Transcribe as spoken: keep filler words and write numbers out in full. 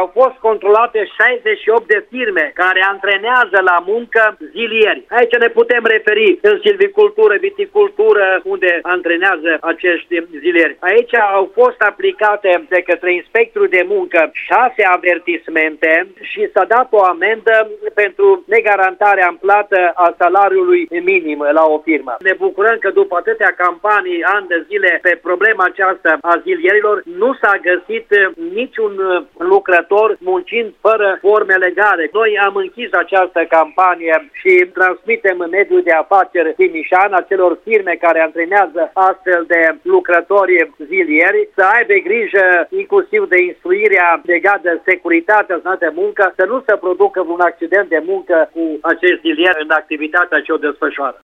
au fost controlate șaizeci și opt de firme care antrenează la muncă zilieri. Aici ne putem referi în silvicultură, viticultură, unde antrenează acești zilieri. Aici au fost aplicate de către inspectorul de muncă șase avertismente și s-a dat o amendă pentru negarantarea în plată a salariului minim la o firmă. Ne bucurăm că după atâtea campanii, ani de zile, pe problema aceasta a zilierilor, nu s-a găsit niciun lucrător muncind fără forme legale. Noi am închis această campanie și transmitem în mediul de afaceri Timișan acelor firme care antrenează astfel de lucrători zilieri să aibă grijă inclusiv de instruirea legată de securitatea de muncă, să nu se producă un accident de muncă cu acești zilieri în activitatea ce o desfășoară.